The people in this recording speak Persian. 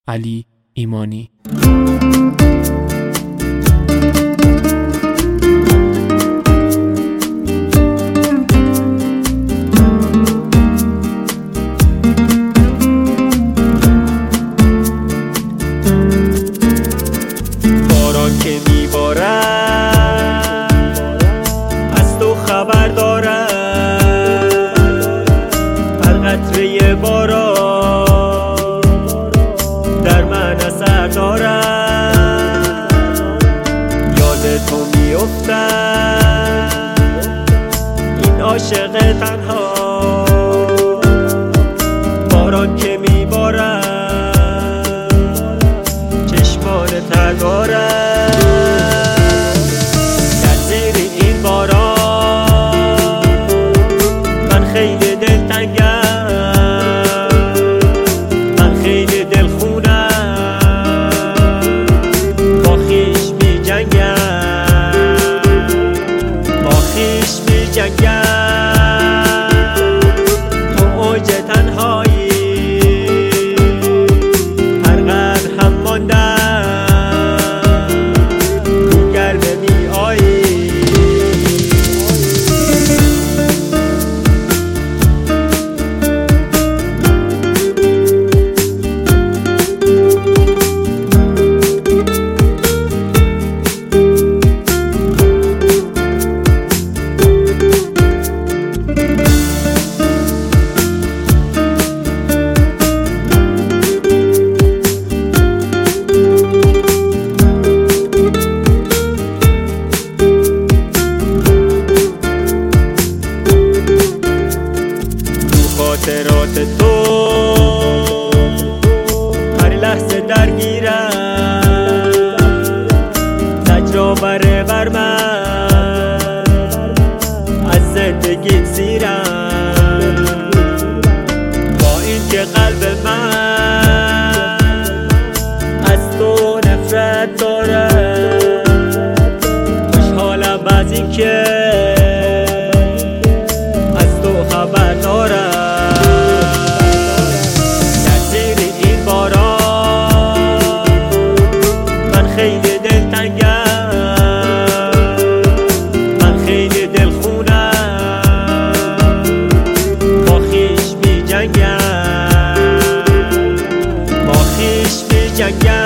علی ایمانی. باران که میبارد از تو خبر دارد، هر قطره باران در من اثر دارد. یاد تو میافتد این عاشق تنها، باران که میبارد چشمان تر دارد. در زیر این باران من خیلی دلتنگم، من خیلی دلخونم، با خویش می جنگم، با خویش می جنگم. تو اوج تنهایی هر قدر هم ماندم، خاطرات تو هر لحظه درگیرم، تجربه بر من از زندگی زیرم. با این که قلب من از تو نفرت داره، خوشحالم از این که از تو خبر دارم. Yeah.